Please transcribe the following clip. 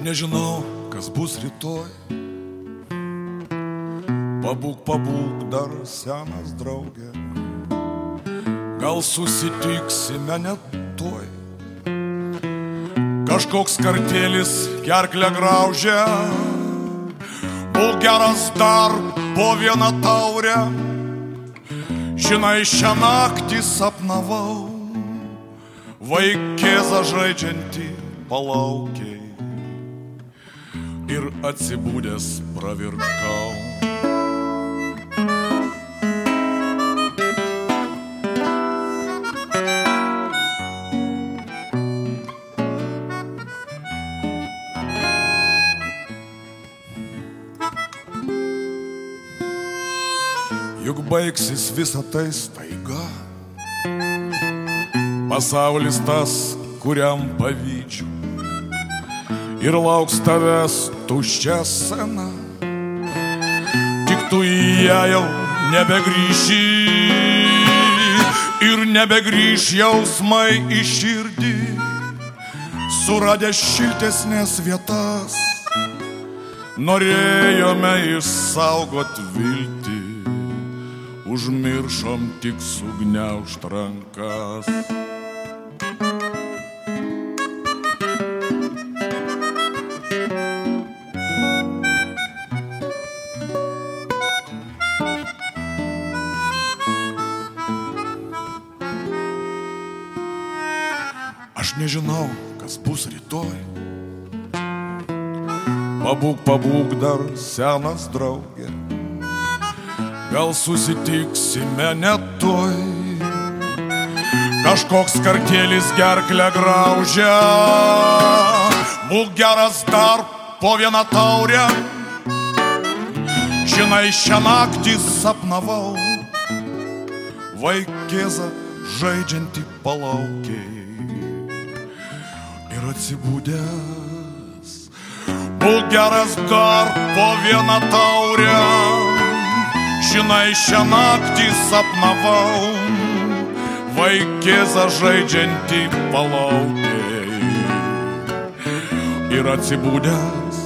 nežinau, kas bus rytoj. Pabūk dar senas draugė, gal susitiksime net tuoj. Kažkoks kartėlis gerklę graužia, būk geras dar po vieną taurę. Žinai, šią naktį sapnavau, vaikėzą žaidžiantį palaukiai ir atsibūdęs pravirkau. Juk baigsis visą tai staiga, pasaulis tas, kuriam pavydžiu, ir lauks tavęs tuščia scena. Tik tu į ją jau nebegrįši ir nebegrįš jausmai į širdį. Suradę šiltesnės vietas, norėjome išsaugot viltį, užmiršom tik sugniaužt rankas. Aš nežinau, kas bus rytoj. Pabūk dar senas draugė, gal susitiksime net tuoj. Kažkoks kartėlis gerklę graužia, būk geras dar po vieną taurę. Žinai, šią naktį sapnavau, vaikėzą žaidžiantį palaukiai ir atsibūdęs, būk geras dar po vieną taurę. Žinai, šią naktį sapnavau, vaikėzą žaidžiantį palaukiai ir atsibūdęs,